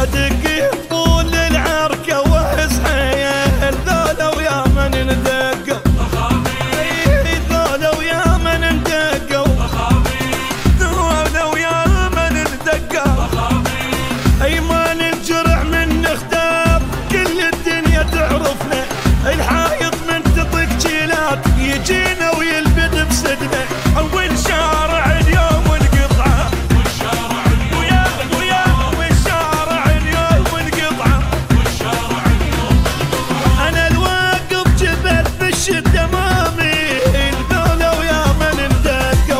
ادق طول العركه واحس حيل ذولا ويا من ندقوا ذولا ويا من ندقوا ذولا ويا من ندقوا اي ما ننجرح من نختار كل الدنيا تعرفنا الحايط من تطق جيلات يجينا ويلبد بصدنا اول شارع اليوم والقطعه والشارع اليوم والقطعه انا الواقف جبل في الشده مامي ذولا ويا من ندقوا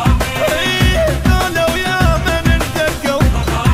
ذولا ويا من ندقوا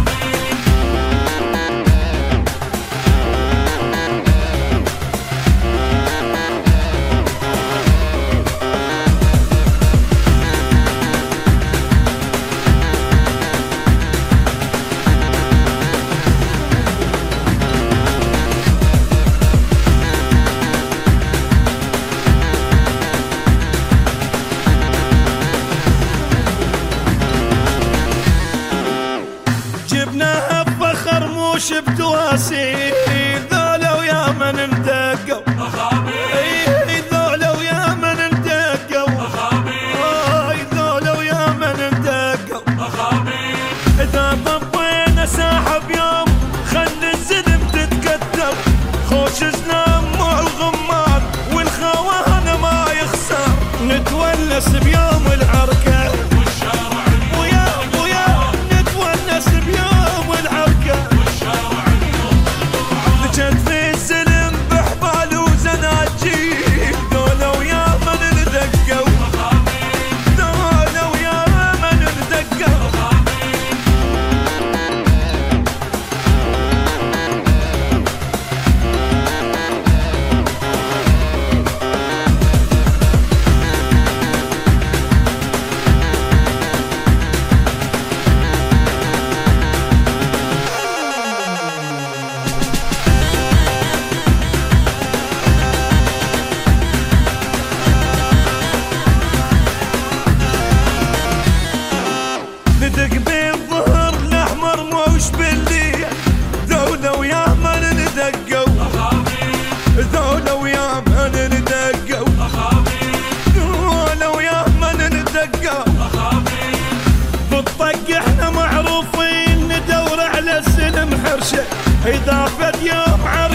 جبناها بفخر موش بتواسي ذولا ويا من ندقوا ذولا ويا من ندقوا ذولا ويا من ندقوا اذا طبينا ساحب يوم خل الزلم تتكتر خوش زنام مع الغمار والخوان ما يخسر نتونس بيوم العركه ندق بالظهر الاحمر موش بالليل ذولا ويا من ندقوا ذولا ويا من ندقوا ذولا ويا من ندقوا بالطق احنا معروفين ندور على السلم حرشه اذا فد يوم